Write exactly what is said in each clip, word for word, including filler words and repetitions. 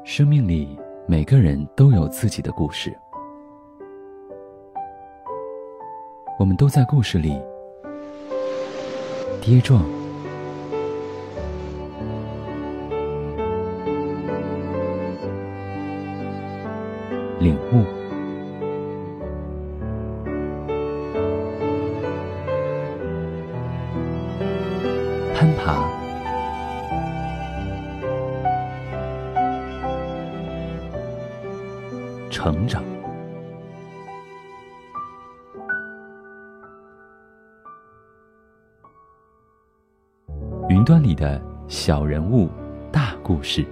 生命里每个人都有自己的故事，我们都在故事里跌撞、领悟、攀爬、成长。云端里的小人物，大故事。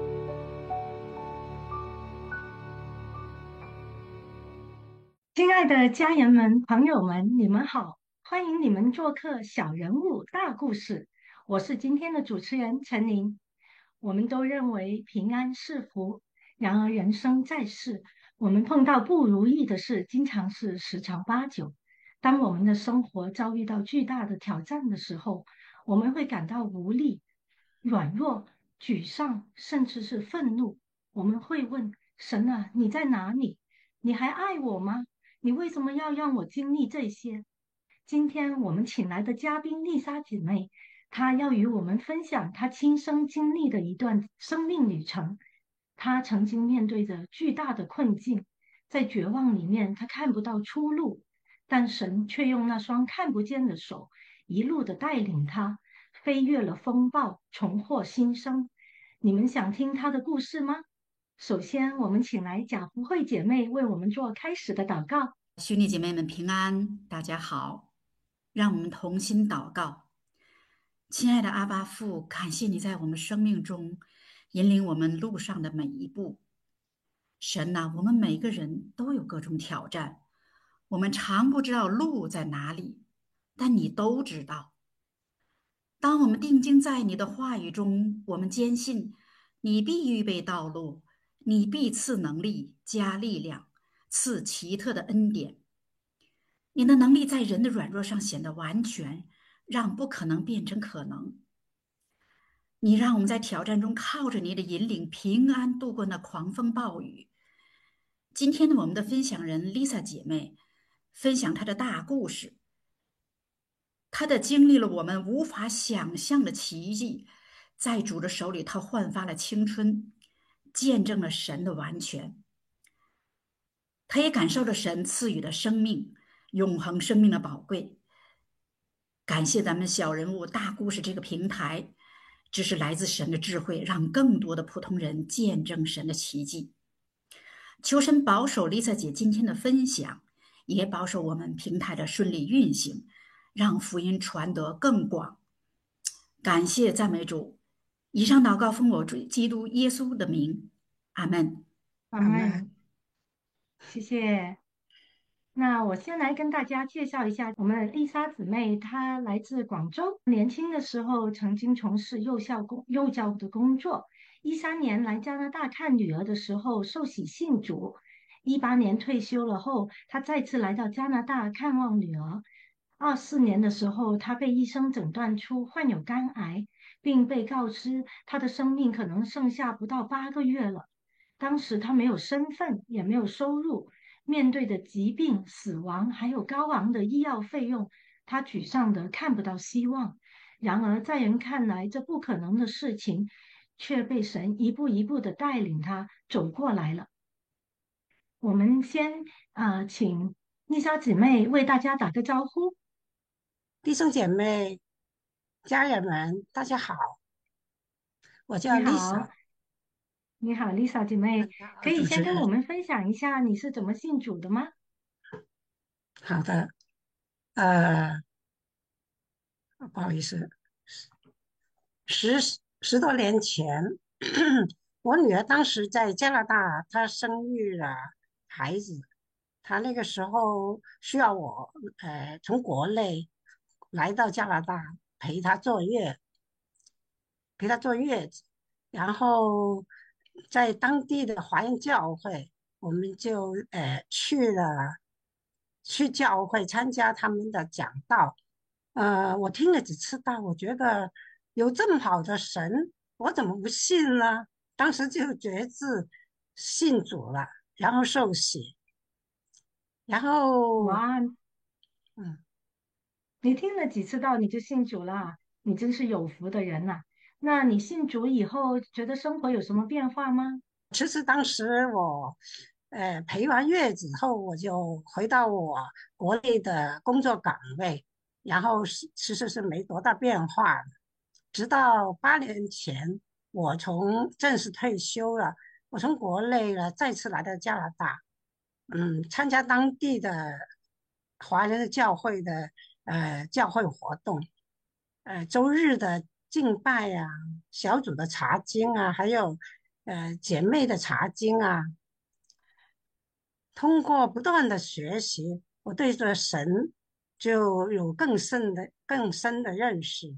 亲爱的家人们、朋友们，你们好，欢迎你们做客小人物大故事。我是今天的主持人陈琳。我们都认为平安是福，然而人生在世，我们碰到不如意的事，经常是十常八九。当我们的生活遭遇到巨大的挑战的时候，我们会感到无力、软弱、沮丧，甚至是愤怒。我们会问神啊，你在哪里？你还爱我吗？你为什么要让我经历这些？今天我们请来的嘉宾丽莎姐妹，她要与我们分享她亲身经历的一段生命旅程。她曾经面对着巨大的困境，在绝望里面，她看不到出路，但神却用那双看不见的手，一路的带领她，飞越了风暴，重获新生。你们想听她的故事吗？首先，我们请来贾福慧姐妹为我们做开始的祷告。 兄弟姐妹们平安，大家好，让我们同心祷告。亲爱的阿爸父，感谢你在我们生命中引领我们路上的每一步。神呐，我们每个人都有各种挑战，我们常不知道路在哪里，但你都知道。当我们定睛在你的话语中，我们坚信你必预备道路，你必赐能力加力量，赐奇特的恩典。你的能力在人的软弱上显得完全，让不可能变成可能。你让我们在挑战中靠着你的引领，平安度过那狂风暴雨。今天的我们的分享人 Lisa 姐妹分享她的大故事，她的经历了我们无法想象的奇迹，在主的手里，她焕发了青春，见证了神的完全。她也感受了神赐予的生命，永恒生命的宝贵。感谢咱们小人物大故事这个平台，这是来自神的智慧，让更多的普通人见证神的奇迹。求神保守 Lisa 姐今天的分享，也保守我们平台的顺利运行，让福音传得更广。感谢赞美主。以上祷告奉我主基督耶稣的名，阿门。 阿门。谢谢。那我先来跟大家介绍一下我们的丽莎姊妹，她来自广州，年轻的时候曾经从事幼教工幼教的工作。一三年来加拿大看女儿的时候受洗信主，一八年退休了后，她再次来到加拿大看望女儿。二四年的时候，她被医生诊断出患有肝癌，并被告知她的生命可能剩下不到八个月了。当时她没有身份，也没有收入。面对的疾病、死亡，还有高昂的医药费用，他沮丧的看不到希望。然而，在人看来，这不可能的事情，却被神一步一步的带领他走过来了。我们先呃，请丽莎姊妹为大家打个招呼。 弟兄姐妹、家人们，大家好，我叫你好， Lisa， 你好，丽莎姊妹， 很高可以主持人。 先跟我们分享一下你是怎么信主的吗？ 好的，呃，不好意思，十十多年前，我女儿当时在加拿大，她生育了孩子，她那个时候需要我，呃，从国内来到加拿大陪她坐月，陪她坐月子，然后在当地的华人教会，我们就呃去了去教会参加他们的讲道。呃，我听了几次道，我觉得有这么好的神，我怎么不信呢？ 当时就决志信主了，然后受洗，然后哇， 嗯。 你听了几次道你就信主了，你真是有福的人呐。那你信主以后，觉得生活有什么变化吗？ 其实当时我，呃，陪完月子后，我就回到我国内的工作岗位，然后是其实是没多大变化的。直到八年前，我从正式退休了，我从国内呢再次来到加拿大，嗯，参加当地的华人的教会的呃教会活动，呃，周日的敬拜啊，小组的查经啊，还有呃姐妹的查经啊，通过不断的学习，我对这神就有更深的、更深的认识。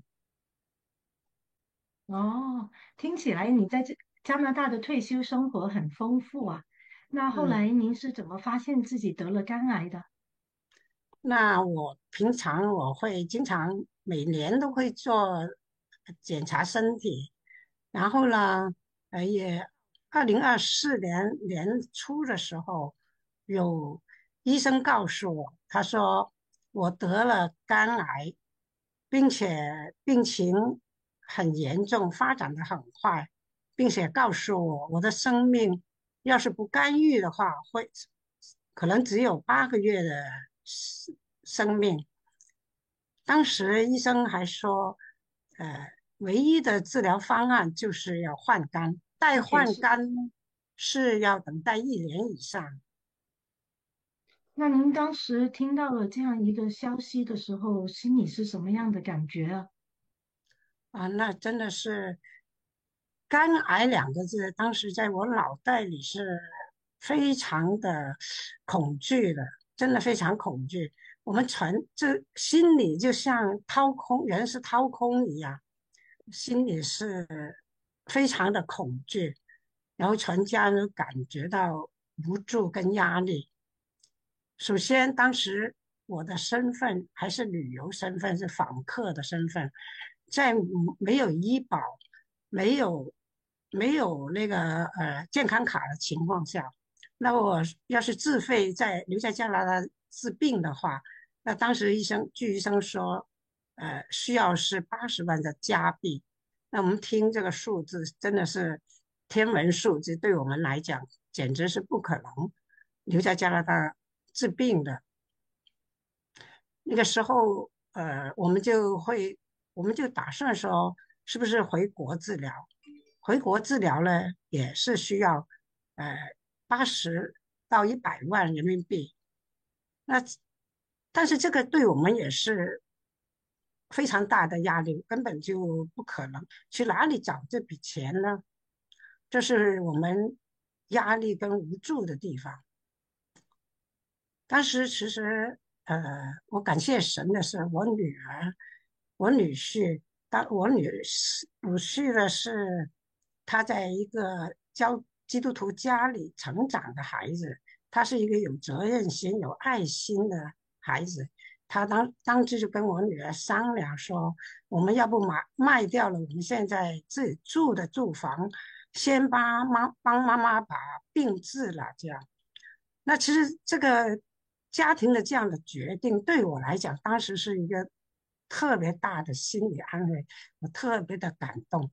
哦，听起来你在这加拿大的退休生活很丰富啊。那后来嗯。 您是怎么发现自己得了肝癌的？ 那我平常我会经常每年都会做检查身体，然后呢，呃，也二零二四年年初的时候，有医生告诉我，他说我得了肝癌，并且病情很严重，发展的很快，并且告诉我我的生命要是不干预的话，会可能只有八个月的生生命。当时医生还说，呃，唯一的治疗方案就是要换肝，待换全是。 肝是要等待一年以上。 那您当时听到了这样一个消息的时候，心里是什么样的感觉啊？ 啊，那真的是肝癌两个字，当时在我脑袋里是非常的恐惧的，真的非常恐惧。我们全这心里就像掏空，人是掏空一样，心里是非常的恐惧，然后全家人都感觉到无助跟压力。首先，当时我的身份还是旅游身份，是访客的身份，在没有医保、没有没有那个呃健康卡的情况下，那我要是自费在留在加拿大治病的话，那当时医生据医生说，呃，需要是八十万的加币。那我们听这个数字真的是天文数字，对我们来讲简直是不可能留在加拿大治病的。那个时候，呃，我们就会，我们就打算说，是不是回国治疗？回国治疗呢，也是需要，呃，八十到一百万人民币。那，但是这个对我们也是非常大的压力，根本就不可能。去哪里找这笔钱呢？这是我们压力跟无助的地方。当时其实，呃，我感谢神的是，我女儿、我女婿，当我女婿女婿呢是他在一个教基督徒家里成长的孩子，他是一个有责任心、有爱心的孩子。他当当时就跟我女儿商量说，我们要不买卖掉了我们现在自己住的住房，先帮妈帮妈妈把病治了，这样。那其实这个家庭的这样的决定，对我来讲，当时是一个特别大的心理安慰，我特别的感动。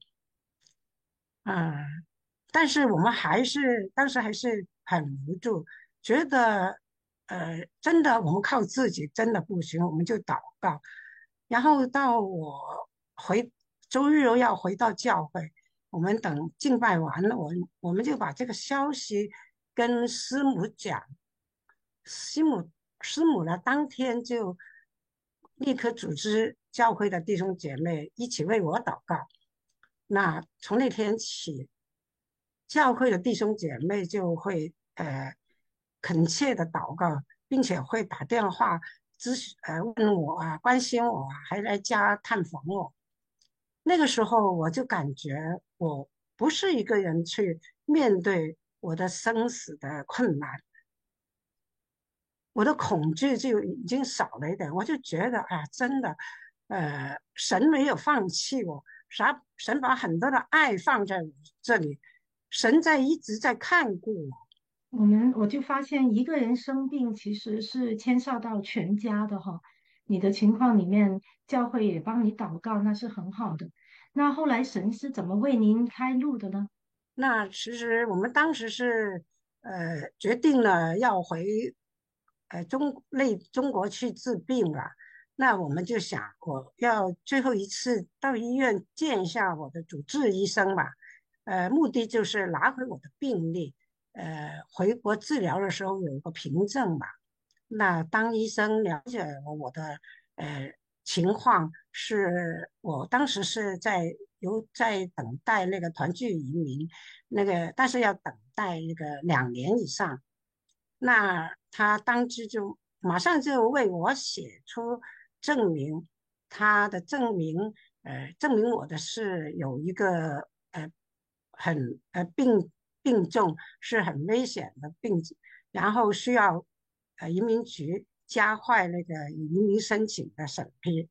嗯，但是我们还是当时还是很无助，觉得呃，真的我们靠自己真的不行，我们就祷告。然后到我回周日要回到教会，我们等敬拜完了，我我们就把这个消息跟师母讲，师母师母呢当天就立刻组织教会的弟兄姐妹一起为我祷告。那从那天起，教会的弟兄姐妹就会呃恳切的祷告，并且会打电话咨询呃问我啊，关心我啊，还来家探访我。那个时候我就感觉我不是一个人去面对我的生死的困难，我的恐惧就已经少了一点，我就觉得啊，真的，呃，神没有放弃我，啥神把很多的爱放在我这里， 神在一直在看顾我。 我们我就发现一个人生病其实是牵涉到全家的哈。你的情况里面，教会也帮你祷告，那是很好的。那后来神是怎么为您开路的呢？ 那其实我们当时是呃决定了要回呃中内中国去治病了。那我们就想，我要最后一次到医院见一下我的主治医生吧，呃，目的就是拿回我的病历，呃，回国治疗的时候有一个凭证吧。那当医生了解了我的呃情况，是我当时是在有在等待那个团聚移民，那个但是要等待那个两年以上。那他当时就马上就为我写出证明，他的证明，呃，证明我的是有一个呃很呃病病重，是很危险的病，然后需要呃移民局加快那个移民申请的审批。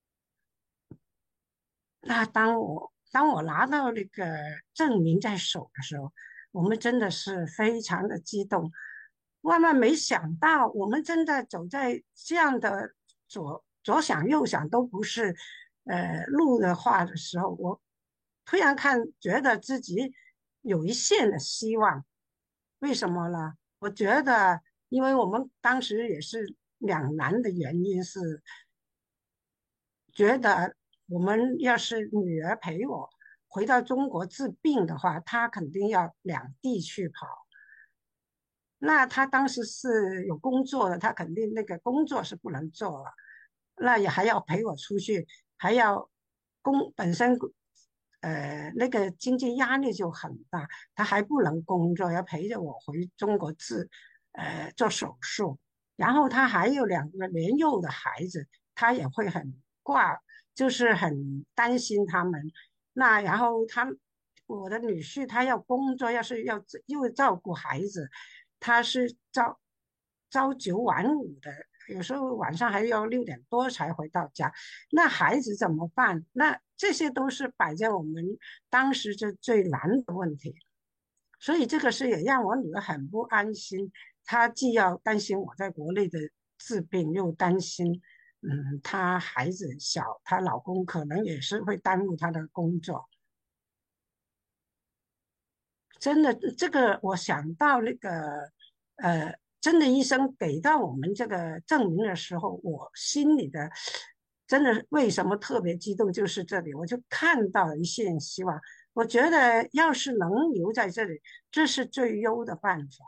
那当我当我拿到那个证明在手的时候，我们真的是非常的激动，万万没想到，我们真的走在这样的左左想右想都不是呃路的话的时候，我突然看觉得自己有一线的希望。为什么呢？我觉得，因为我们当时也是两难的原因是。觉得我们要是女儿陪我回到中国治病的话，她肯定要两地去跑。那她当时是有工作的，她肯定那个工作是不能做了，那也还要陪我出去，还要工本身呃那个经济压力就很大，她还不能工作，要陪着我回中国治呃做手术。然后她还有两个年幼的孩子，她也会很挂，就是很担心他们。那然后他我的女婿他要工作，要是要又照顾孩子，他是朝朝九晚五的，有时候晚上还要六点多才回到家。那孩子怎么办？那这些都是摆在我们当时就最难的问题。所以这个是也让我女儿很不安心，她既要担心我在国内的治病，又担心，嗯，她孩子小，她老公可能也是会耽误她的工作。真的，这个我想到那个，呃，真的医生给到我们这个证明的时候，我心里的真的为什么特别激动，就是这里，我就看到了一线希望。我觉得要是能留在这里，这是最优的办法，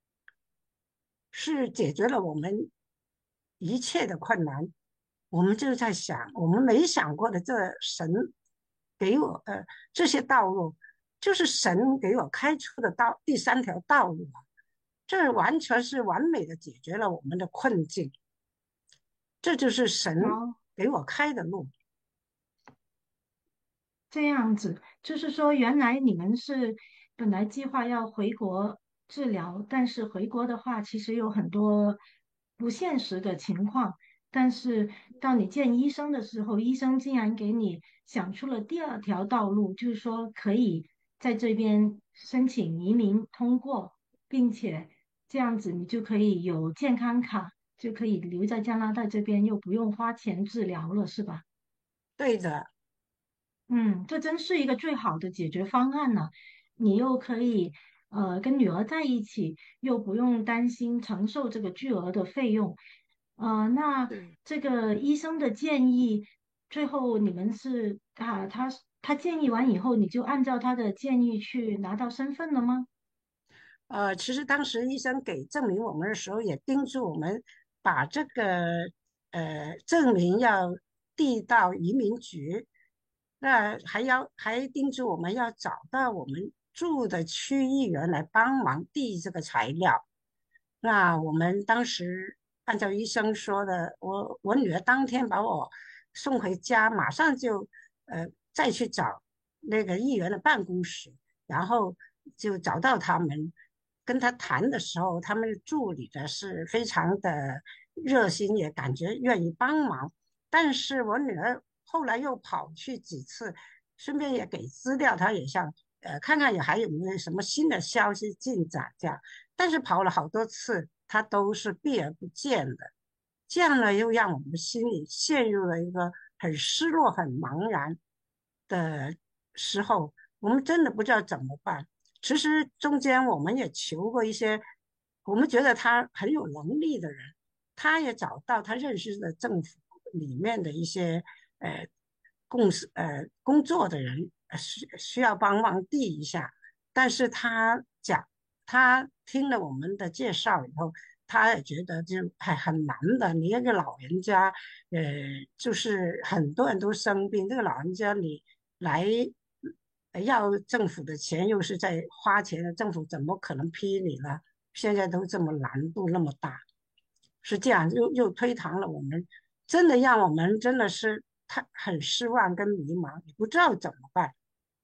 是解决了我们一切的困难。我们就在想，我们没想过的，这神给我呃这些道路，就是神给我开出的道第三条道路啊，这完全是完美的解决了我们的困境，这就是神好， 给我开的路。 这样子，就是说，原来你们是本来计划要回国治疗，但是回国的话，其实有很多不现实的情况。但是到你见医生的时候，医生竟然给你想出了第二条道路，就是说可以在这边申请移民通过，并且这样子你就可以有健康卡，就可以留在加拿大这边，又不用花钱治疗了，是吧？ 对的。 嗯，这真是一个最好的解决方案呢。你又可以呃跟女儿在一起，又不用担心承受这个巨额的费用。呃，那对。 这个医生的建议，最后你们是啊，他他建议完以后，你就按照他的建议去拿到身份了吗？ 呃，其实当时医生给证明我们的时候，也叮嘱我们把这个呃证明要递到移民局，那还要还叮嘱我们要找到我们住的区议员来帮忙递这个材料。那我们当时按照医生说的，我我女儿当天把我送回家，马上就呃再去找那个议员的办公室，然后就找到他们，跟他谈的时候，他们助理的是非常的热心，也感觉愿意帮忙。但是我女儿后来又跑去几次，顺便也给资料，她也想呃看看有还有没有什么新的消息进展这样。但是跑了好多次，他都是避而不见的，这样呢又让我们心里陷入了一个很失落、很茫然的时候，我们真的不知道怎么办。其实中间我们也求过一些我们觉得他很有能力的人，他也找到他认识的政府里面的一些呃共事呃工作的人，呃需需要帮忙递一下。但是他讲，他听了我们的介绍以后，他也觉得就还很难的。你那个老人家，呃，就是很多人都生病，这个老人家你来呃要政府的钱，又是在花钱的，政府怎么可能批你呢？现在都这么难度那么大，是这样，又又推搪了我们，真的让我们真的是太很失望跟迷茫，也不知道怎么办。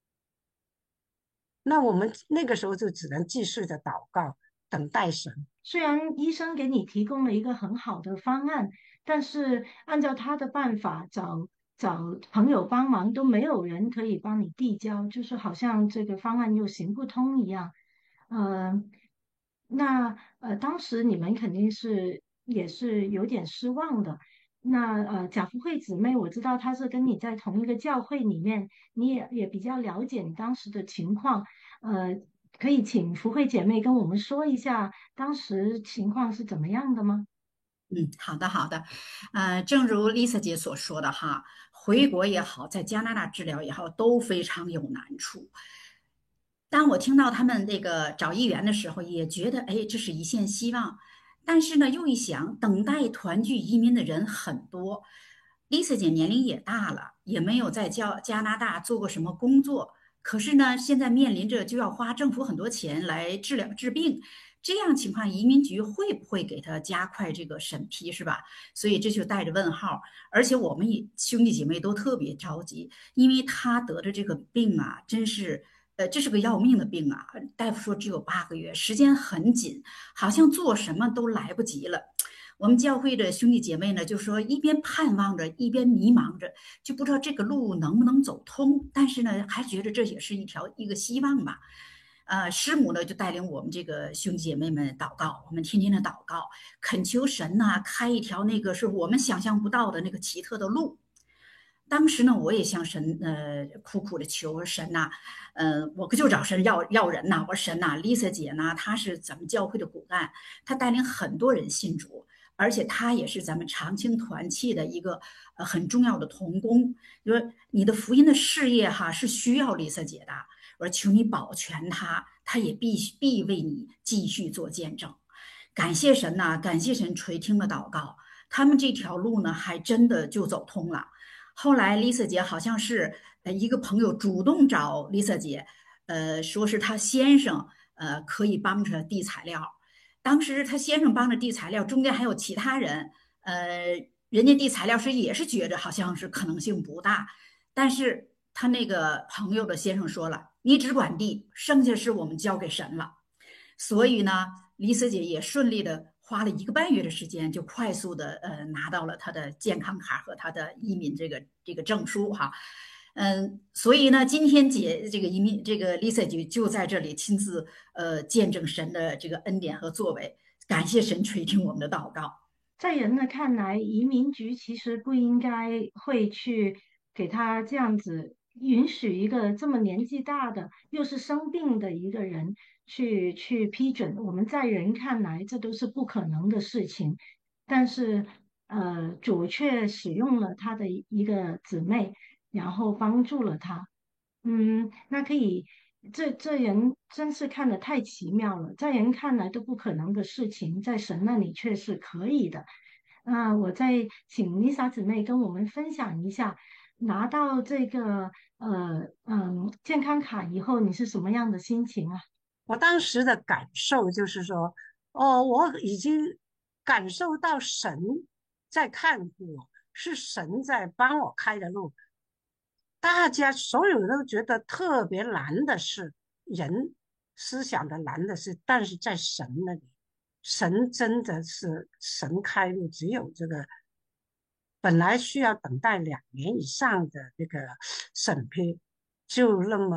那我们那个时候就只能继续的祷告，等待神。 虽然医生给你提供了一个很好的方案，但是按照他的办法找找朋友帮忙，都没有人可以帮你递交，就是好像这个方案又行不通一样。呃，那呃，当时你们肯定是也是有点失望的。那呃，贾福慧姊妹，我知道她是跟你在同一个教会里面，你也也比较了解你当时的情况。呃，可以请福慧姐妹跟我们说一下当时情况是怎么样的吗？ 嗯，好的，好的，呃，正如 Lisa 姐所说的哈，回国也好，在加拿大治疗也好，都非常有难处。当我听到他们那个找议员的时候，也觉得哎，这是一线希望。但是呢，又一想，等待团聚移民的人很多，Lisa 姐年龄也大了，也没有在加加拿大做过什么工作。可是呢，现在面临着就要花政府很多钱来治疗治病，这样情况，移民局会不会给他加快这个审批，是吧？所以这就带着问号。而且我们也兄弟姐妹都特别着急，因为他得的这个病啊，真是。呃，这是个要命的病啊！大夫说只有八个月，时间很紧，好像做什么都来不及了。我们教会的兄弟姐妹呢，就说一边盼望着，一边迷茫着，就不知道这个路能不能走通。但是呢，还觉得这也是一条一个希望吧。呃，师母呢就带领我们这个兄弟姐妹们祷告，我们天天的祷告，恳求神呐、开一条那个是我们想象不到的那个奇特的路。当时呢，我也向神呃苦苦的求神呐、呃，我就找神要要人呐、我说神呐、Lisa 姐呢，她是咱们教会的骨干，她带领很多人信主，而且她也是咱们长青团契的一个呃很重要的童工。就说你的福音的事业哈是需要 Lisa 姐的，我说求你保全她，她也必须必为你继续做见证。感谢神呐、感谢神垂听了祷告，他们这条路呢还真的就走通了。后来 Lisa 姐好像是呃一个朋友主动找 Lisa 姐，呃，说是她先生呃可以帮着递材料。当时她先生帮着递材料，中间还有其他人，呃，人家递材料时也是觉得好像是可能性不大，但是他那个朋友的先生说了，你只管递，剩下是我们交给神了。所以呢，李思姐也顺利的花了一个半月的时间，就快速的呃拿到了她的健康卡和她的移民这个这个证书哈。嗯，所以呢，今天姐这个移民这个 Lisa 姐就在这里亲自呃见证神的这个恩典和作为，感谢神垂听我们的祷告。 在人的看来，移民局其实不应该会去给他这样子允许一个这么年纪大的又是生病的一个人去去批准。我们在人看来，这都是不可能的事情，但是呃，主却使用了他的一个姊妹，然后帮助了他。嗯，那可以，这这人真是看得太奇妙了，在人看来都不可能的事情，在神那里却是可以的。那我再请 Lisa 姊妹跟我们分享一下，拿到这个呃嗯健康卡以后，你是什么样的心情啊？ 我当时的感受就是说，哦，我已经感受到神在看我，是神在帮我开的路。大家所有人都觉得特别难的是人思想的难的是，但是在神那里，神真的是神开路，只有这个本来需要等待两年以上的这个审批，就那么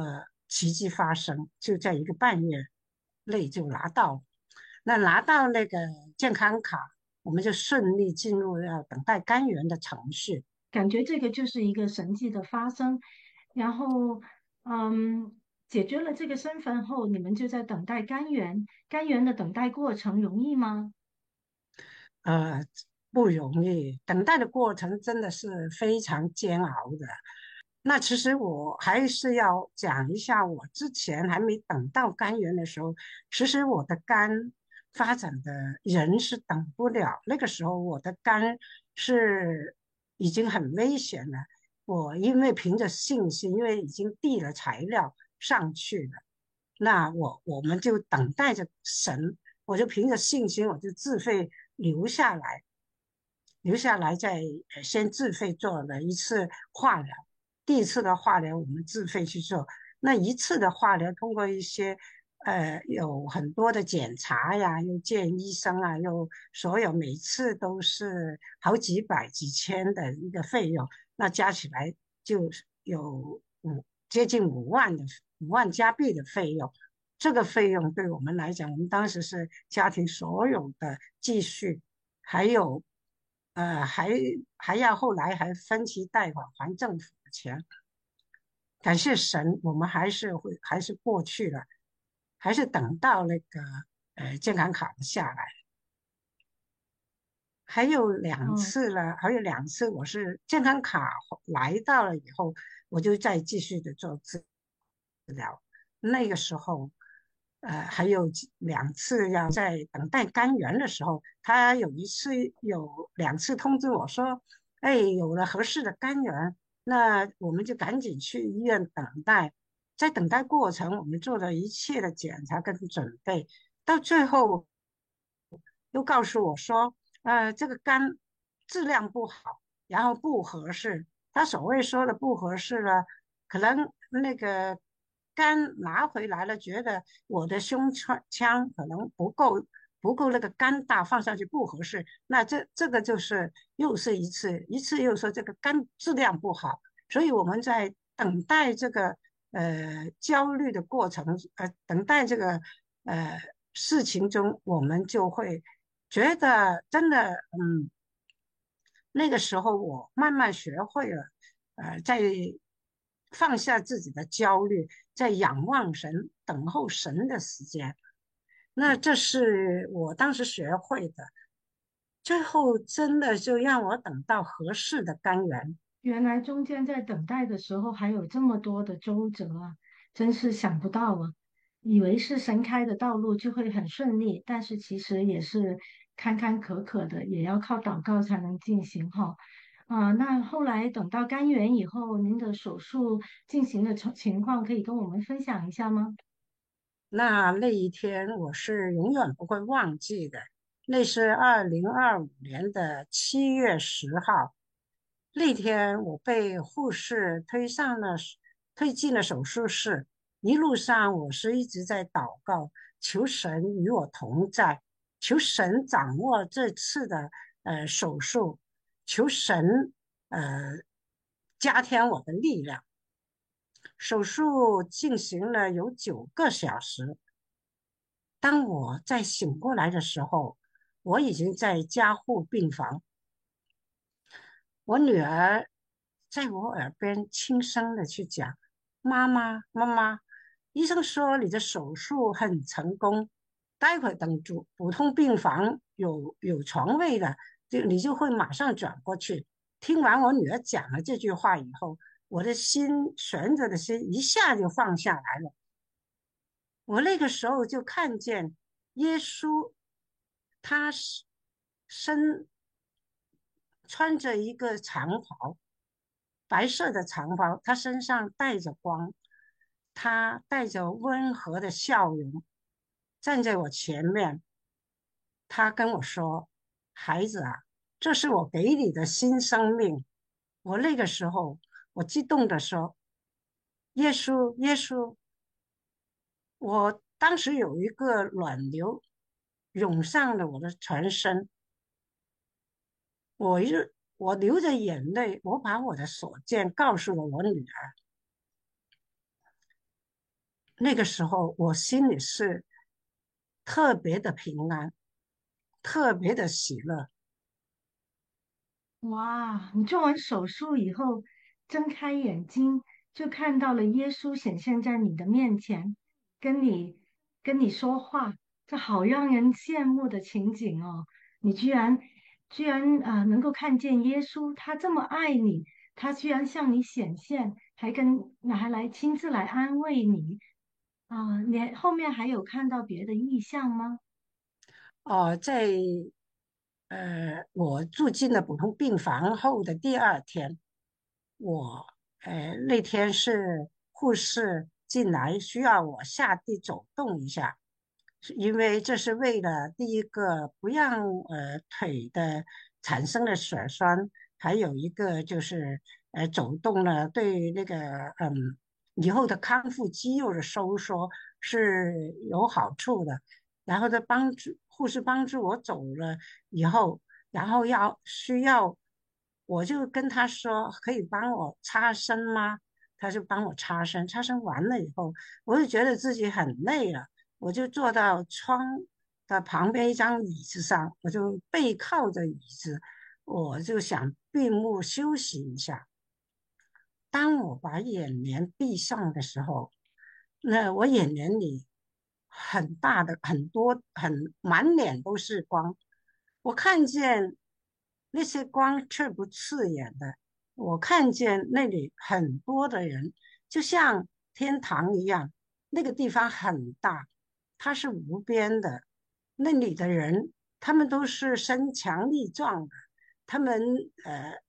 奇迹发生，就在一个半月内就拿到。那拿到那个健康卡，我们就顺利进入要等待肝源的程序。 感觉这个就是一个神迹的发生，然后，嗯，解决了这个身份后，你们就在等待肝源。肝源的等待过程容易吗？ 呃，不容易，等待的过程真的是非常煎熬的。那其实我还是要讲一下，我之前还没等到肝源的时候，其实我的肝发展的人是等不了。那个时候我的肝是已经很危险了。我因为凭着信心，因为已经递了材料上去了，那我我们就等待着神，我就凭着信心，我就自费留下来，留下来再呃先自费做了一次化疗。第一次的化疗我们自费去做，那一次的化疗通过一些呃有很多的检查呀，又见医生啊，又所有每次都是好几百几千的一个费用，那加起来就有五接近五万的五万加币的费用。这个费用对我们来讲，我们当时是家庭所有的积蓄，还有呃还还要后来还分期贷款还政府的钱。感谢神，我们还是会还是过去了，还是等到那个呃健康卡的下来。还有两嗯。 次了，还有两次我是健康卡来到了以后，我就再继续的做治疗。那个时候，呃，还有几两次要在等待肝源的时候，他有一次有两次通知我说，哎，有了合适的肝源，那我们就赶紧去医院等待。在等待过程，我们做了一切的检查跟准备，到最后又告诉我说，呃，这个肝质量不好，然后不合适。他所谓说的不合适呢，可能那个肝拿回来了，觉得我的胸腔腔可能不够不够那个肝大，放上去不合适。那这这个就是又是一次一次又说这个肝质量不好，所以我们在等待这个呃焦虑的过程，呃等待这个呃事情中，我们就会觉得真的，嗯，那个时候我慢慢学会了，呃，在放下自己的焦虑，在仰望神、等候神的时间。那这是我当时学会的，最后真的就让我等到合适的甘源。 原来中间在等待的时候还有这么多的周折啊，真是想不到啊！以为是神开的道路就会很顺利，但是其实也是坎坎坷坷的，也要靠祷告才能进行哈。啊，那后来等到肝源以后，您的手术进行的情情况可以跟我们分享一下吗？ 那那一天我是永远不会忘记的。那是二零二五年的七月十号，那天我被护士推上了推进了手术室。一路上我是一直在祷告，求神与我同在，求神掌握这次的呃手术，求神呃加添我的力量。手术进行了有九个小时。当我再醒过来的时候，我已经在加护病房。我女儿在我耳边轻声的去讲：“妈妈，妈妈，医生说你的手术很成功，待会等主普通病房有有床位了，就你就会马上转过去。”听完我女儿讲了这句话以后，我的心悬着的心一下就放下来了。我那个时候就看见耶稣，他是身穿着一个长袍，白色的长袍，他身上带着光，他带着温和的笑容，站在我前面。他跟我说：“孩子啊，这是我给你的新生命。”我那个时候，我激动的说：“耶稣，耶稣！”我当时有一个暖流涌上了我的全身，我一我流着眼泪，我把我的所见告诉了我女儿。 那个时候我心里是特别的平安，特别的喜乐。 哇，你做完手术以后，睁开眼睛就看到了耶稣显现在你的面前，跟你跟你说话，这好让人羡慕的情景哦！你居然居然啊、呃能够看见耶稣，他这么爱你，他居然向你显现，还跟还来亲自来安慰你啊、你还后面还有看到别的异象吗？ 哦，在呃我住进了普通病房后的第二天，我呃那天是护士进来需要我下地走动一下，是因为这是为了第一个不让呃腿的产生了血栓，还有一个就是呃走动了对那个嗯以后的康复肌肉的收缩是有好处的。然后他帮助护士帮助我走了以后，然后要需要，我就跟他说可以帮我擦身吗？他就帮我擦身，擦身完了以后，我就觉得自己很累了，我就坐到窗的旁边一张椅子上，我就背靠着椅子，我就想闭目休息一下。当我把眼帘闭上的时候，那我眼帘里很大的很多很满脸都是光，我看见那些光却不刺眼的，我看见那里很多的人，就像天堂一样，那个地方很大，它是无边的，那里的人他们都是身强力壮的，他们呃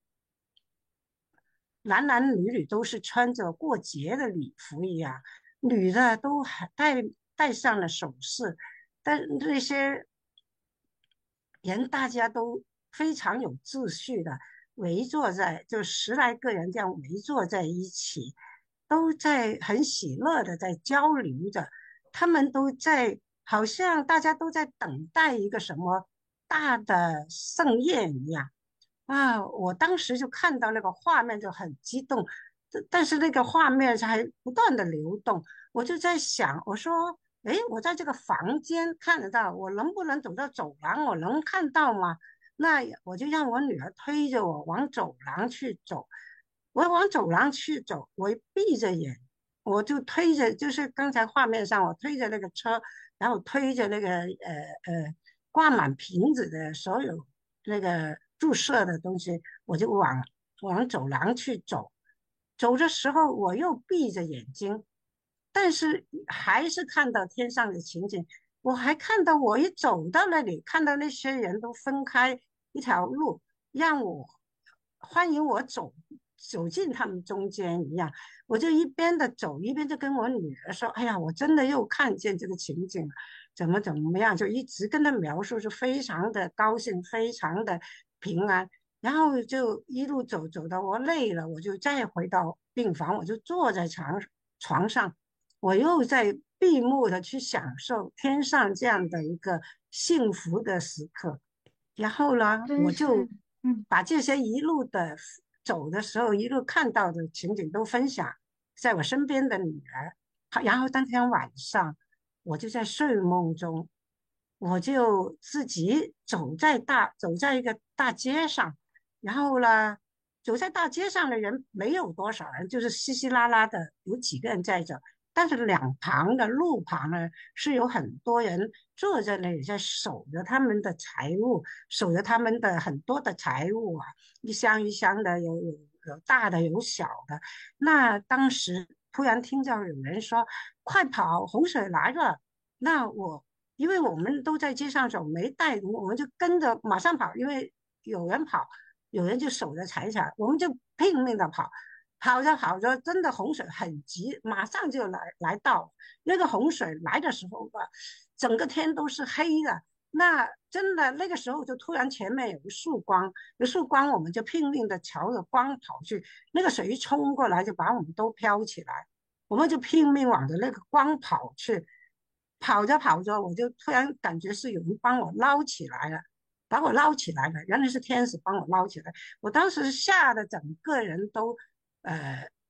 男男女女都是穿着过节的礼服一样，女的都还戴戴上了首饰，但那些人大家都非常有秩序的围坐在，就十来个人这样围坐在一起，都在很喜乐的在交流着，他们都在好像大家都在等待一个什么大的盛宴一样。啊，我当时就看到那个画面就很激动，但但是那个画面还不断的流动，我就在想，我说，诶，我在这个房间看得到，我能不能走到走廊？我能看到吗？那我就让我女儿推着我往走廊去走，我往走廊去走，我一闭着眼，我就推着，就是刚才画面上我推着那个车，然后推着那个呃呃挂满瓶子的所有那个注射的东西，我就往往走廊去走。走的时候我又闭着眼睛，但是还是看到天上的情景。我还看到我一走到那里，看到那些人都分开一条路，让我欢迎我走走进他们中间一样。我就一边的走，一边就跟我女儿说：“哎呀，我真的又看见这个情景了。”怎么怎么样，就一直跟他描述，是非常的高兴，非常的平安。然后就一路走走到我累了，我就再回到病房，我就坐在床床上，我又在闭目的去享受天上这样的一个幸福的时刻。然后呢， 真是， 我就嗯。 把这些一路的走的时候一路看到的情景都分享在我身边的女儿。好，然后当天晚上，我就在睡梦中，我就自己走在大走在一个大街上，然后呢，走在大街上的人没有多少人，就是稀稀拉拉的有几个人在走，但是两旁的路旁呢是有很多人坐在那里在守着他们的财物，守着他们的很多的财物啊，一箱一箱的，有有有大的有小的。那当时突然听到有人说：“快跑，洪水来了！”那我因为我们都在街上走，没带，我们就跟着马上跑，因为有人跑，有人就守着财产，我们就拼命的跑。跑着跑着，真的洪水很急，马上就来来到。那个洪水来的时候吧，整个天都是黑的。那真的那个时候就突然前面有一束光，有束光，我们就拼命的朝着光跑去。那个水一冲过来，就把我们都飘起来，我们就拼命往着那个光跑去。跑着跑着，我就突然感觉是有人帮我捞起来了，把我捞起来了，原来是天使帮我捞起来。我当时吓得整个人都呃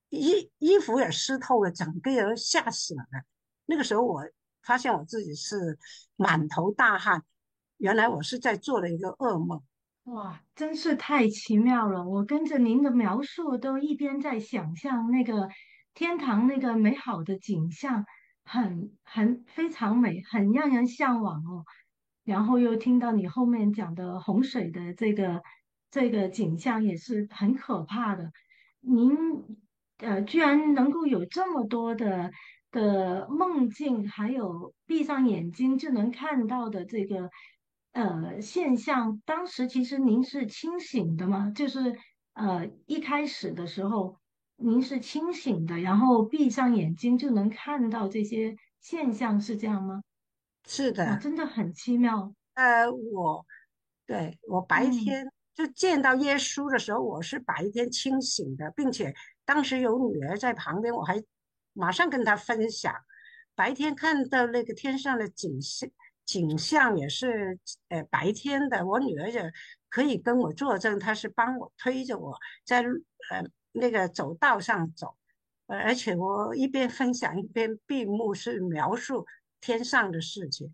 衣衣服也湿透了，整个人吓醒了。那个时候我发现我自己是满头大汗，原来我是在做了一个噩梦。 哇，真是太奇妙了！我跟着您的描述，都一边在想象那个天堂那个美好的景象，很很非常美，很让人向往哦。然后又听到你后面讲的洪水的这个这个景象，也是很可怕的。您呃，居然能够有这么多的的梦境，还有闭上眼睛就能看到的这个呃现象。当时其实您是清醒的吗？就是呃一开始的时候您是清醒的，然后闭上眼睛就能看到这些现象，是这样吗？哇， 是的。 真的很奇妙。 呃，我对我白嗯。 天就见到耶稣的时候，我是白天清醒的，并且当时有女儿在旁边，我还马上跟她分享。白天看到那个天上的景象，景象也是呃白天的，我女儿也可以跟我作证，她是帮我推着我在路呃那个走道上走，呃而且我一边分享一边闭目是描述天上的事情。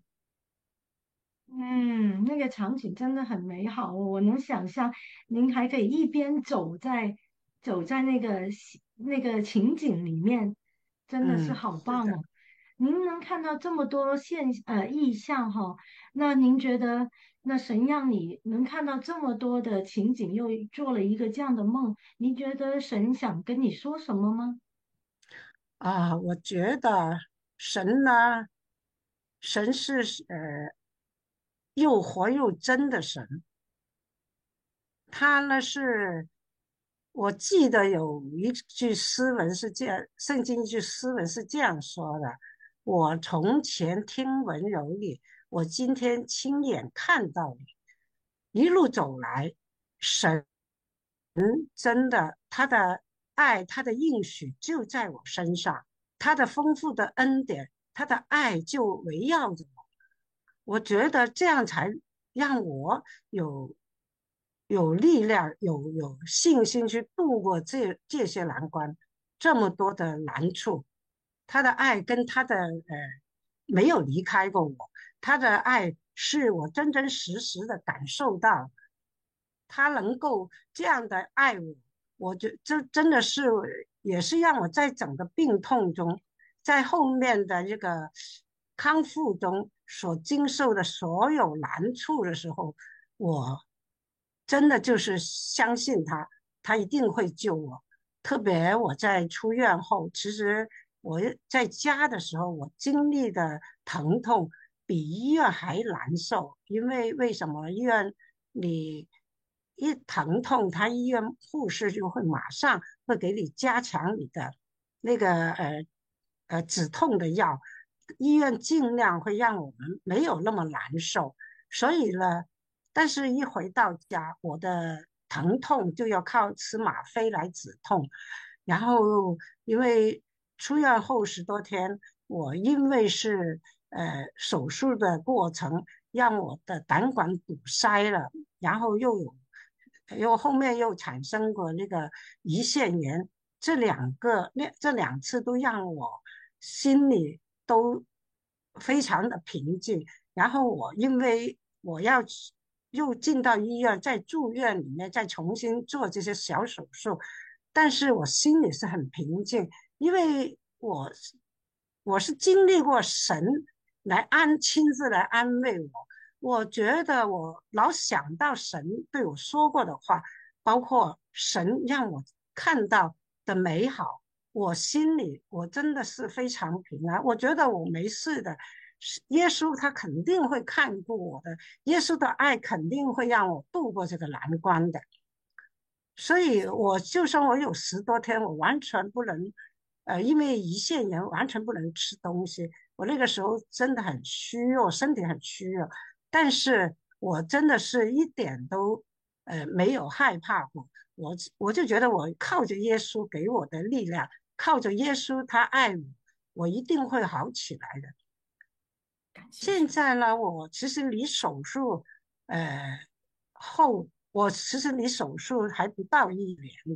嗯，那个场景真的很美好哦，我能想象您还可以一边走在走在那个戏那个情景里面，真的是嗯，是的。 好棒哦。您能看到这么多现呃意象哈，那您觉得那神让你能看到这么多的情景，又做了一个这样的梦，您觉得神想跟你说什么吗？ 啊，我觉得神呢，神是呃又活又真的神。他呢是，我记得有一句诗文是这样，圣经一句诗文是这样说的：我从前听闻有你，我今天亲眼看到你。一路走来，神真的，他的爱，他的应许就在我身上，他的丰富的恩典，他的爱就围绕着我。我觉得这样才让我有有力量、有有信心去度过这这些难关，这么多的难处。他的爱跟他的呃没有离开过我，他的爱是我真真实实的感受到，他能够这样的爱我，我觉这真的是也是让我在整个病痛中，在后面的这个康复中所经受的所有难处的时候，我真的就是相信他，他一定会救我。特别我在出院后，其实我在家的时候，我经历的疼痛比医院还难受。因为为什么医院你一疼痛，他医院护士就会马上会给你加强你的那个呃呃止痛的药，医院尽量会让我们没有那么难受。所以呢，但是一回到家，我的疼痛就要靠吃吗啡来止痛。然后因为出院后十多天，我因为是呃手术的过程，让我的胆管堵塞了，然后又有又后面又产生过那个胰腺炎，这两个那这两次都让我心里都非常的平静。然后我因为我要又进到医院，在住院里面再重新做这些小手术，但是我心里是很平静，因为我我是经历过神来安亲自来安慰我。我觉得我老想到神对我说过的话，包括神让我看到的美好，我心里我真的是非常平安。我觉得我没事的，耶稣他肯定会看顾我的，耶稣的爱肯定会让我度过这个难关的。所以我就算我有十多天，我完全不能，呃，因为胰腺炎完全不能吃东西。我那个时候真的很虚弱，身体很虚弱，但是我真的是一点都呃没有害怕过。我我就觉得我靠着耶稣给我的力量，靠着耶稣他爱我，我一定会好起来的。现感谢神。 在呢，我其实离手术，呃，后我其实离手术还不到一年的。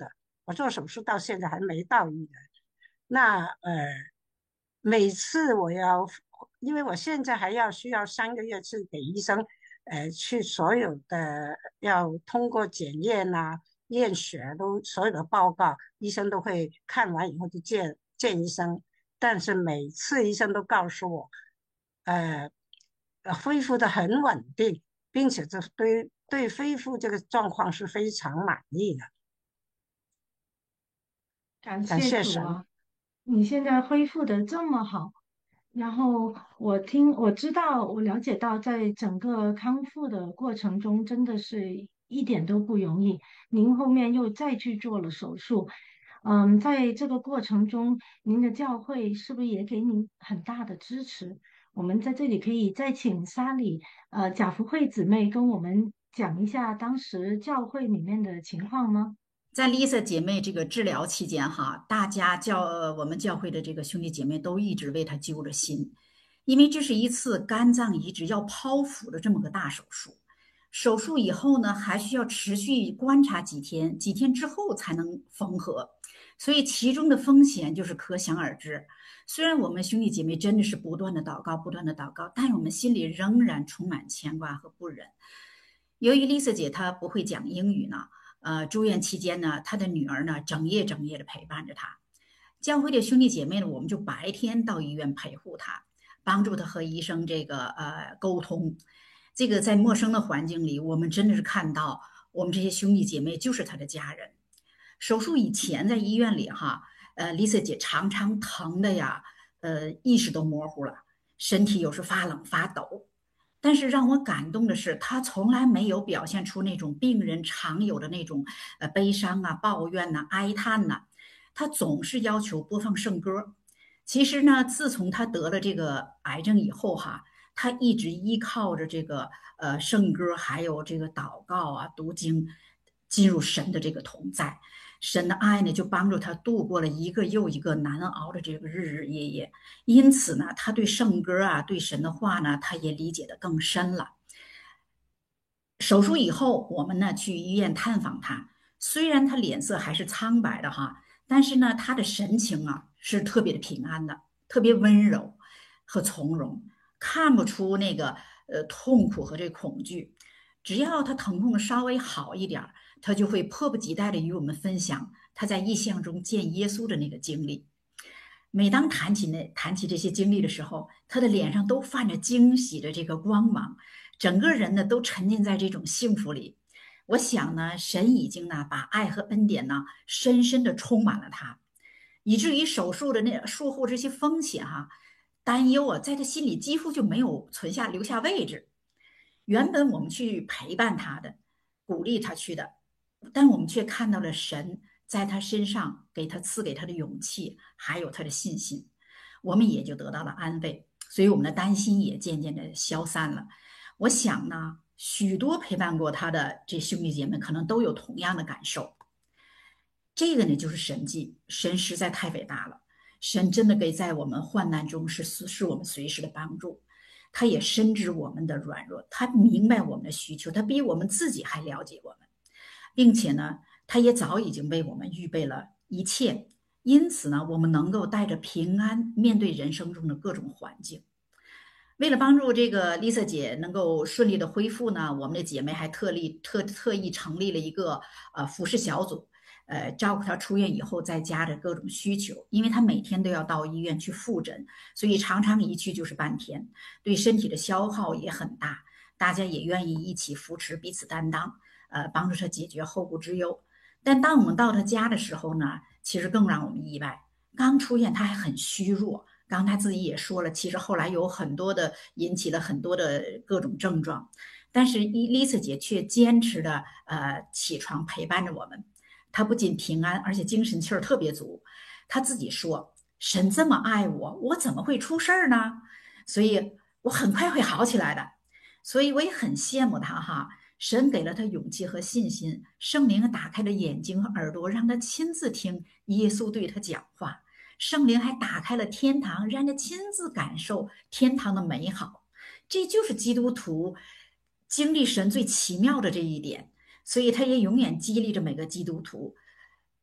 我做手术到现在还没到一人。那呃，每次我要，因为我现在还要需要三个月去给医生，呃，去所有的要通过检验啊、验血都所有的报告，医生都会看完以后就见见医生。但是每次医生都告诉我，呃，呃恢复的很稳定，并且这对对恢复这个状况是非常满意的。感感谢谢神。 主啊，你现在恢复的这么好。然后我听我知道我了解到，在整个康复的过程中，真的是一点都不容易。您后面又再去做了手术，嗯，在这个过程中，您的教会是不是也给您很大的支持？我们在这里可以再请莎莉，呃，贾福慧姊妹跟我们讲一下当时教会里面的情况吗？ 在 Lisa 姐妹这个治疗期间，哈，大家教呃我们教会的这个兄弟姐妹都一直为她揪着心，因为这是一次肝脏移植要剖腹的这么个大手术。手术以后呢，还需要持续观察几天，几天之后才能缝合，所以其中的风险就是可想而知。虽然我们兄弟姐妹真的是不断的祷告，不断的祷告，但是我们心里仍然充满牵挂和不忍。由于 Lisa 姐她不会讲英语呢。呃，住院期间呢，他的女儿呢整夜整夜的陪伴着他。教会的兄弟姐妹呢，我们就白天到医院陪护他，帮助他和医生这个呃沟通。这个在陌生的环境里，我们真的是看到我们这些兄弟姐妹就是他的家人。手术以前在医院里哈，呃，Lisa 姐常常疼的呀，呃，意识都模糊了，身体有时发冷发抖。但是让我感动的是，他从来没有表现出那种病人常有的那种呃悲伤啊、抱怨呐、哀叹呐、他总是要求播放圣歌。其实呢，自从他得了这个癌症以后哈，他一直依靠着这个呃圣歌，还有这个祷告啊、读经，进入神的这个同在。神的爱呢，就帮助他度过了一个又一个难熬的这个日日夜夜。因此呢，他对圣歌啊，对神的话呢，他也理解的更深了。手术以后，我们呢去医院探访他，虽然他脸色还是苍白的哈，但是呢，他的神情啊是特别的平安的，特别温柔和从容，看不出那个呃痛苦和这恐惧。只要他疼痛稍微好一点，他就会迫不及待的与我们分享他在异象中见耶稣的那个经历。每当谈起那谈起这些经历的时候，他的脸上都泛着惊喜的这个光芒，整个人呢都沉浸在这种幸福里。我想呢，神已经呢把爱和恩典呢深深的充满了他，以至于手术的那术后这些风险哈、啊、担忧啊，在他心里几乎就没有存下留下位置。原本我们去陪伴他的，鼓励他去的，但我们却看到了神在他身上给他赐给他的勇气，还有他的信心，我们也就得到了安慰，所以我们的担心也渐渐的消散了。我想呢，许多陪伴过他的这兄弟姐妹可能都有同样的感受。这个呢，就是神迹，神实在太伟大了，神真的给在我们患难中是是我们随时的帮助。他也深知我们的软弱，他明白我们的需求，他比我们自己还了解我们，并且呢，他也早已经为我们预备了一切，因此呢，我们能够带着平安面对人生中的各种环境。为了帮助这个 Lisa 姐能够顺利的恢复呢，我们的姐妹还特立特特意成立了一个呃服侍小组，呃照顾她出院以后在家的各种需求，因为她每天都要到医院去复诊，所以常常一去就是半天，对身体的消耗也很大。大家也愿意一起扶持，彼此担当，呃，帮助她解决后顾之忧。但当我们到她家的时候呢，其实更让我们意外。刚出院，她还很虚弱。刚才自己也说了，其实后来有很多的引起了很多的各种症状，但是伊丽莎姐却坚持的呃起床陪伴着我们。她不仅平安，而且精神气儿特别足。她自己说：“神这么爱我，我怎么会出事儿呢？所以我很快会好起来的。”所以我也很羡慕她哈。神给了她勇气和信心，圣灵打开了眼睛和耳朵，让她亲自听耶稣对她讲话。圣灵还打开了天堂，让他亲自感受天堂的美好。这就是基督徒经历神最奇妙的这一点，所以他也永远激励着每个基督徒。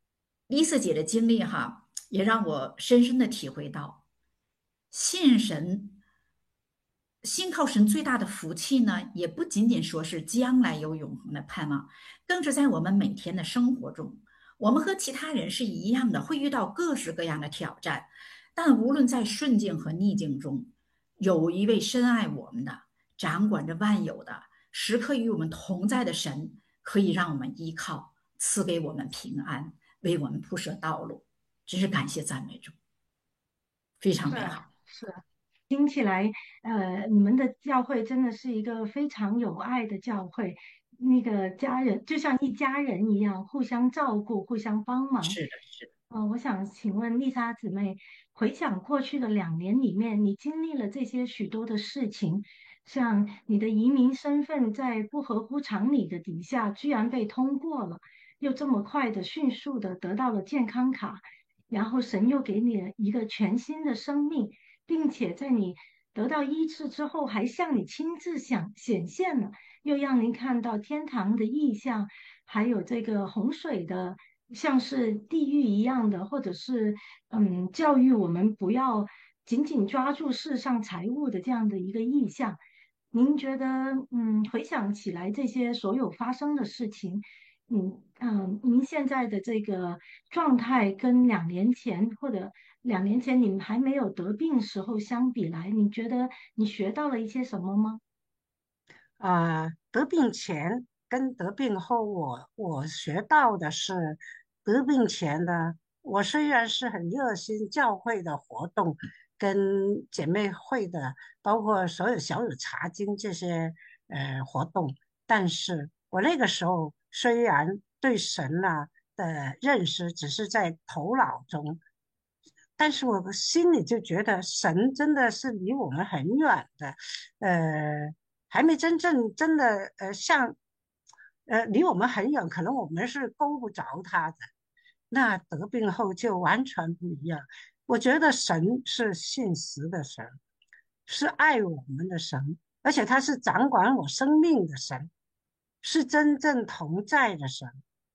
丽丝姐的经历哈，也让我深深的体会到，信神、信靠神最大的福气呢，也不仅仅说是将来有永恒的盼望，更是在我们每天的生活中，我们和其他人是一样的，会遇到各式各样的挑战，但无论在顺境和逆境中，有一位深爱我们的、掌管着万有的、时刻与我们同在的神，可以让我们依靠，赐给我们平安，为我们铺设道路。真是感谢赞美主，非常是啊， 美好。 是啊，听起来，呃，你们的教会真的是一个非常有爱的教会，那个家人就像一家人一样，互相照顾，互相帮忙。 是的，是的。 呃，我想请问丽莎姊妹，回想过去的两年里面，你经历了这些许多的事情，像你的移民身份在不合乎常理的底下居然被通过了，又这么快的、迅速的得到了健康卡，然后神又给你了一个全新的生命，并且在你得到医治之后，还向你亲自想显现了，又让您看到天堂的意象，还有这个洪水的。像是地狱一样的，或者是嗯，教育我们不要紧紧抓住世上财物的这样的一个意向。您觉得，嗯，回想起来这些所有发生的事情，嗯嗯，您现在的这个状态跟两年前或者两年前你们还没有得病时候相比来，你觉得你学到了一些什么吗？ 啊、得病前跟得病后我，我学到的是，得病前呢，我虽然是很热心教会的活动，跟姐妹会的，包括所有小有查经这些呃活动，但是我那个时候虽然对神呐、的认识只是在头脑中，但是我心里就觉得神真的是离我们很远的，呃。还没真正真的呃像呃离我们很远，可能我们是够不着他的。那得病后就完全不一样。我觉得神是信实的神，是爱我们的神，而且他是掌管我生命的神，是真正同在的神。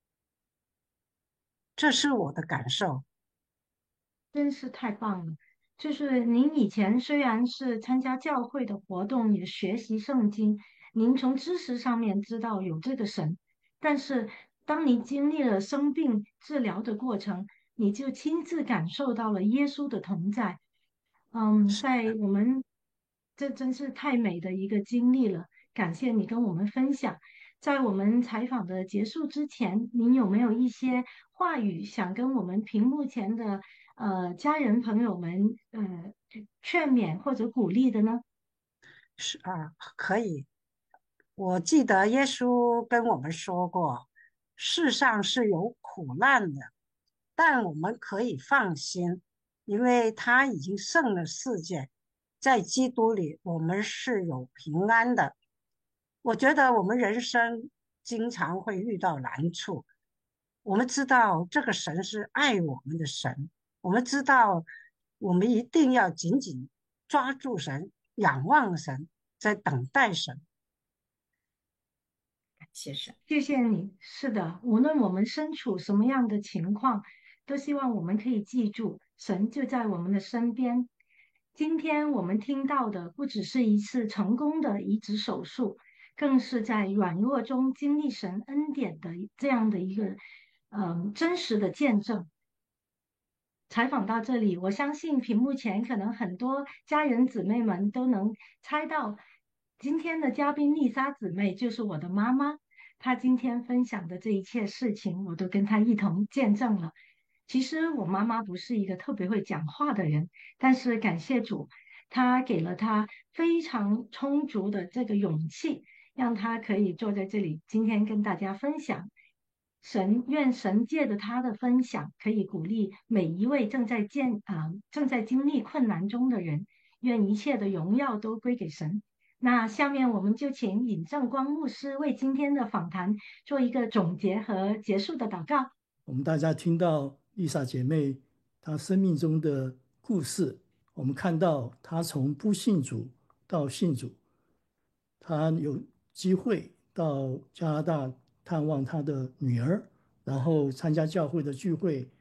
这是我的感受。 真是太棒了！就是您以前虽然是参加教会的活动，也学习圣经，您从知识上面知道有这个神，但是当你经历了生病治疗的过程，你就亲自感受到了耶稣的同在。嗯，在我们这真是太美的一个经历了，感谢你跟我们分享。在我们采访的结束之前，您有没有一些话语想跟我们屏幕前的呃家人朋友们呃劝勉或者鼓励的呢？ 是啊，可以。我记得耶稣跟我们说过，世上是有苦难的，但我们可以放心，因为他已经胜了世界，在基督里我们是有平安的。我觉得我们人生经常会遇到难处，我们知道这个神是爱我们的神，我们知道我们一定要紧紧抓住神，仰望神，在等待神。 谢神。 谢谢你。是的，无论我们身处什么样的情况，都希望我们可以记住，神就在我们的身边。今天我们听到的不只是一次成功的移植手术，更是在软弱中经历神恩典的这样的一个，嗯，真实的见证。采访到这里，我相信屏幕前可能很多家人姊妹们都能猜到，今天的嘉宾丽莎姊妹就是我的妈妈。她今天分享的这一切事情，我都跟她一同见证了。其实我妈妈不是一个特别会讲话的人，但是感谢主，他给了她非常充足的这个勇气，让她可以坐在这里，今天跟大家分享。神愿神借着他的分享，可以鼓励每一位正在见啊、正在经历困难中的人。愿一切的荣耀都归给神。那下面我们就请尹正光牧师为今天的访谈做一个总结和结束的祷告。 我们大家听到丽莎姐妹她生命中的故事，我们看到她从不信主到信主，她有机会到加拿大探望她的女儿，然后参加教会的聚会，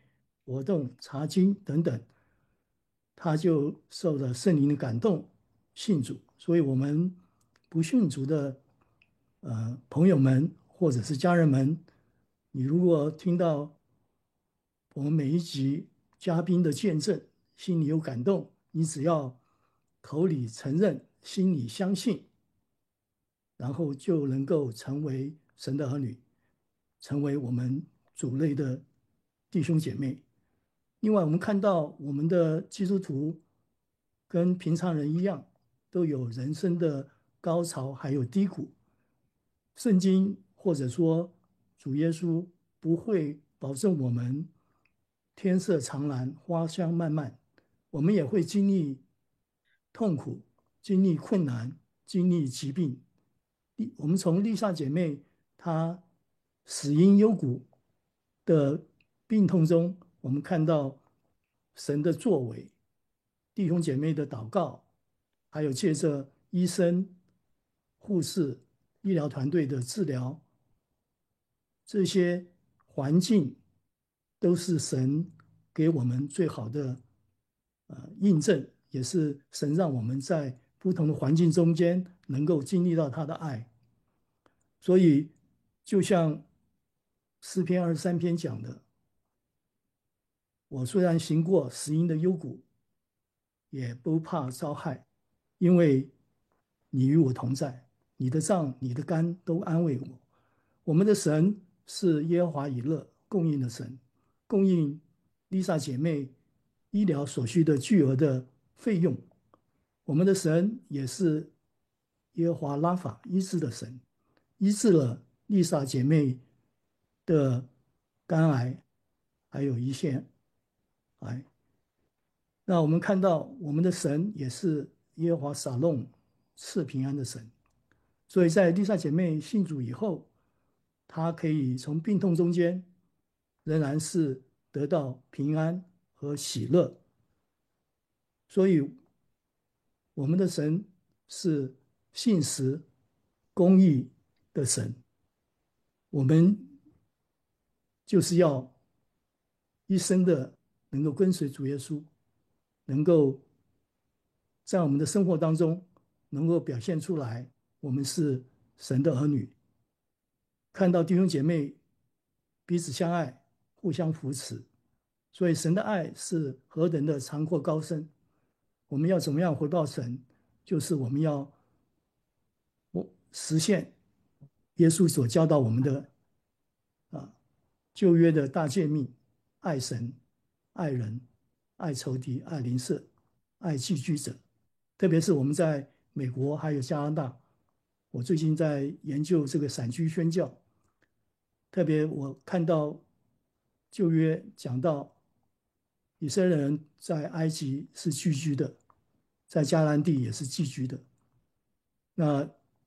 活动、查经等等，他就受了圣灵的感动，信主。所以我们不信主的呃朋友们或者是家人们，你如果听到我们每一集嘉宾的见证，心里有感动，你只要口里承认，心里相信，然后就能够成为神的儿女，成为我们主内的弟兄姐妹。另外，我们看到我们的基督徒跟平常人一样，都有人生的高潮，还有低谷。圣经或者说主耶稣不会保证我们天色常蓝，花香漫漫，我们也会经历痛苦，经历困难，经历疾病。我们从丽莎姐妹她死因幽谷的病痛中，我们看到神的作为，弟兄姐妹的祷告，还有借着医生、护士、医疗团队的治疗，这些环境都是神给我们最好的呃印证，也是神让我们在不同的环境中间能够经历到他的爱。所以就像诗篇二十三篇讲的，我虽然行过死荫的幽谷，也不怕遭害，因为你与我同在，你的杖你的竿都安慰我。我们的神是耶和华以勒供应的神，供应丽莎姐妹医疗所需的巨额的费用。我们的神也是耶和华拉法医治的神，医治了丽莎姐妹的肝癌，还有胰腺癌。那我们看到我们的神也是耶和华撒弄赐平安的神，所以在丽莎姐妹信主以后，她可以从病痛中间仍然是得到平安和喜乐。所以我们的神是信实公义的神，我们就是要一生的能够跟随主耶稣，能够在我们的生活当中能够表现出来我们是神的儿女，看到弟兄姐妹彼此相爱，互相扶持。所以神的爱是何等的长阔高深，我们要怎么样回报神，就是我们要实现耶稣所教导我们的啊旧约的大诫命：爱神、爱人、爱仇敌、爱邻舍、爱寄居者。特别是我们在美国还有加拿大，我最近在研究这个散居宣教，特别我看到旧约讲到以色列人在埃及是寄居的，在迦南地也是寄居的。那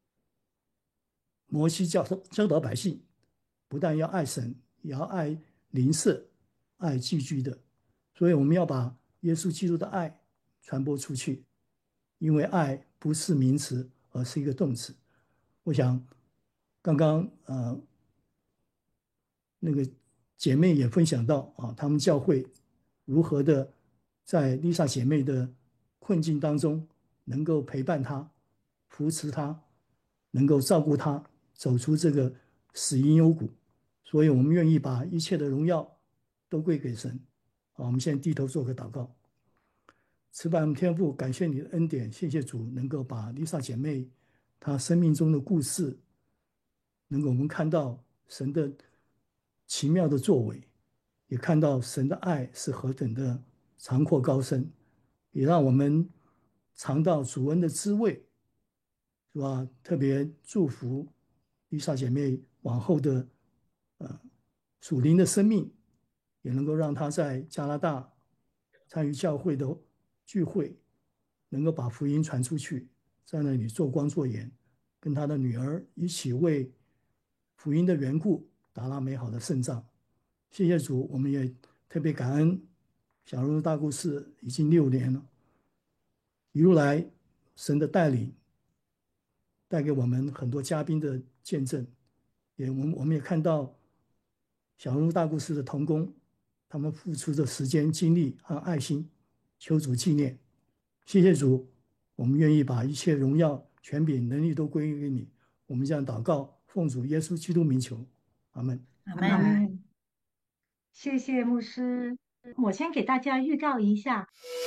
摩西教教导百姓，不但要爱神，也要爱邻舍，爱寄居的。所以我们要把耶稣基督的爱传播出去，因为爱不是名词，而是一个动词。我想刚刚呃那个姐妹也分享到啊，他们教会如何的在丽莎姐妹的困境当中，能够陪伴她、扶持她，能够照顾她走出这个死荫幽谷。所以我们愿意把一切的荣耀都归给神。好，我们现在低头做个祷告。慈悲我们天父，感谢你的恩典，谢谢主能够把丽莎姐妹她生命中的故事，能够我们看到神的奇妙的作为，也看到神的爱是何等的长阔高深，也让我们尝到主恩的滋味，是吧？特别祝福丽莎姐妹往后的呃属灵的生命，也能够让她在加拿大参与教会的聚会，能够把福音传出去，在那里做光做盐，跟她的女儿一起为福音的缘故打那美好的胜仗。谢谢主，我们也特别感恩小人物大故事已经六年了，一路来神的带领带给我们很多嘉宾的见证，也我们我们也看到小人物大故事的同工， 他们付出的时间、精力和爱心，求主纪念。谢谢主，我们愿意把一切荣耀、权柄、能力都归于你。我们这样祷告，奉主耶稣基督名求，阿们。 阿阿门。 门。谢谢牧师。我先给大家预告一下，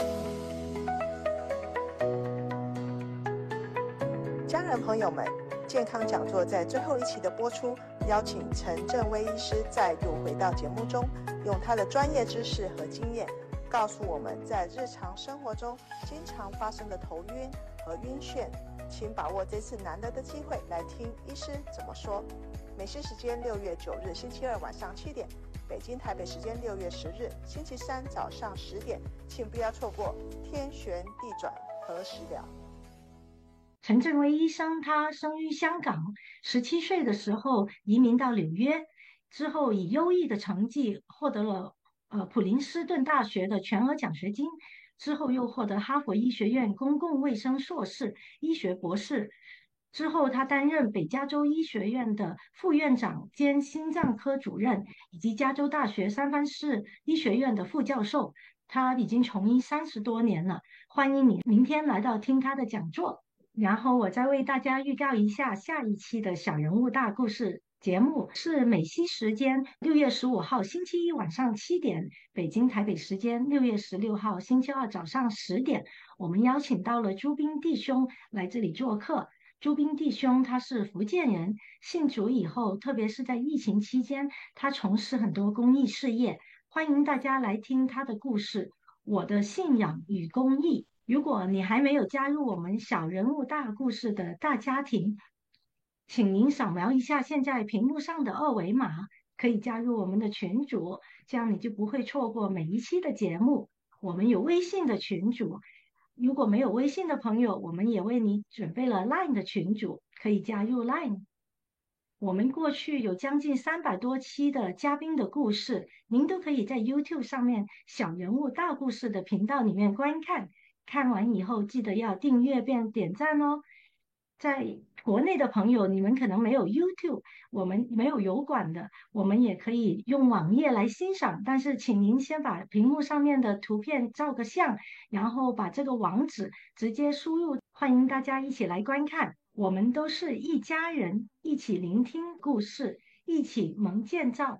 家人朋友们，健康讲座在最后一期的播出，邀请陈正威医师再度回到节目中，用他的专业知识和经验，告诉我们在日常生活中经常发生的头晕和晕眩。请把握这次难得的机会来听医师怎么说。美西时间六月九日星期二晚上七点，北京台北时间六月十日星期三早上十点，请不要错过。天旋地转，何时了？ 陈正威医生他生于香港，十七岁的时候移民到纽约，之后以优异的成绩获得了呃普林斯顿大学的全额奖学金，之后又获得哈佛医学院公共卫生硕士、医学博士。之后，他担任北加州医学院的副院长兼心脏科主任，以及加州大学三藩市医学院的副教授。他已经从医三十多年了，欢迎你明天来到听他的讲座。然后我再为大家预告一下下一期的小人物大故事节目，是美西时间六月十五号星期一晚上七点，北京台北时间六月十六号星期二早上十点。我们邀请到了朱斌弟兄来这里做客。朱斌弟兄他是福建人，信主以后，特别是在疫情期间，他从事很多公益事业。欢迎大家来听他的故事，我的信仰与公益。如果你还没有加入我们小人物大故事的大家庭，请您扫描一下现在屏幕上的二维码，可以加入我们的群组，这样你就不会错过每一期的节目。我们有微信的群组，如果没有微信的朋友，我们也为你准备了 Line 的群组，可以加入 Line。我们过去有将近三百多期的嘉宾的故事，您都可以在 YouTube 上面小人物大故事的频道里面观看。看完以后记得要订阅并点赞哦。在国内的朋友，你们可能没有 YouTube， 我们没有油管的，我们也可以用网页来欣赏，但是请您先把屏幕上面的图片照个相，然后把这个网址直接输入，欢迎大家一起来观看。我们都是一家人，一起聆听故事，一起蒙建造。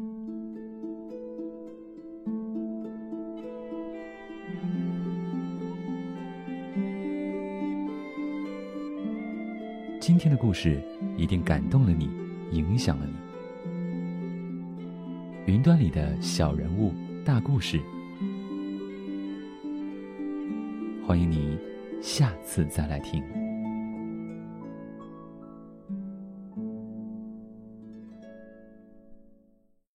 今天的故事一定感动了你，影响了你。云端里的小人物大故事，欢迎你下次再来听。